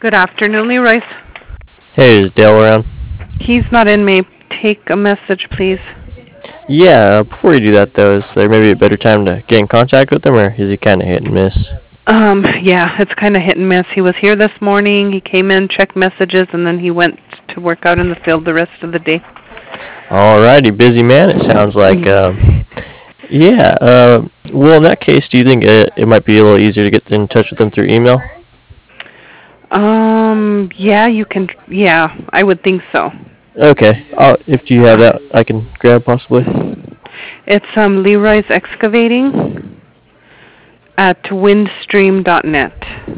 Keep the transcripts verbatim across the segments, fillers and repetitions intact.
Good afternoon, Leroy. Hey, is Dale around? He's not in. May take a message, please. Yeah, uh, before you do that though, is there maybe a better time to get in contact with him, or is he kind of hit and miss? Um, yeah, it's kind of hit and miss. He was here this morning. He came in, checked messages, and then he went to work out in the field the rest of the day. Alrighty, busy man, it sounds like. Um, yeah, uh, well, in that case, do you think it, it might be a little easier to get in touch with him through email? Um, yeah, you can. Yeah, I would think so. Okay, I'll, if you have that, I can grab possibly. It's um Leroy's Excavating at windstream dot net.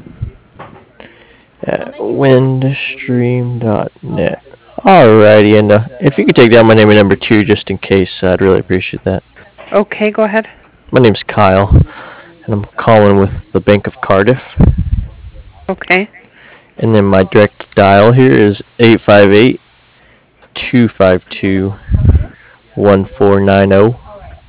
At windstream dot net. Alrighty, and uh, if you could take down my name and number two just in case, I'd really appreciate that. Okay, go ahead. My name's Kyle, and I'm calling with the Bank of Cardiff. Okay. And then my direct dial here is eight five eight, two five two, one four nine zero.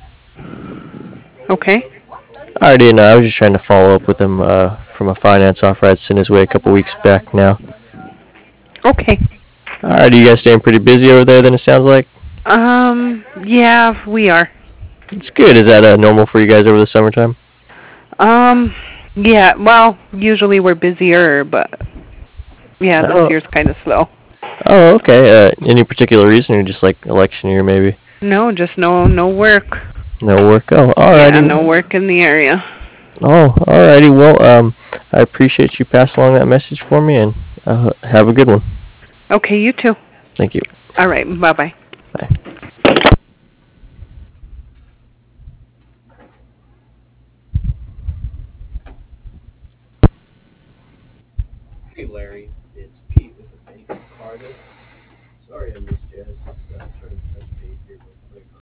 Okay. Alrighty, and uh, I was just trying to follow up with him uh, from a finance offer I'd sent his way a couple weeks back now. Okay. Alrighty, you guys staying pretty busy over there then it sounds like? Um, yeah, we are. It's good. Is that uh, normal for you guys over the summertime? Um, yeah, well, usually we're busier, but yeah, this Oh, year's kind of slow. oh okay. Uh, any particular reason or just like election year maybe? No, just no no work. No work? Oh, Yeah, alrighty. no work in the area. Oh, alrighty. Well, um, I appreciate you passing along that message for me and uh, have a good one. Okay, you too. Thank you. All right, bye-bye. Bye. Hey Larry, it's Pete with the Bank of Cardiff. Sorry I missed you. I was just uh, trying to touch base here real quick.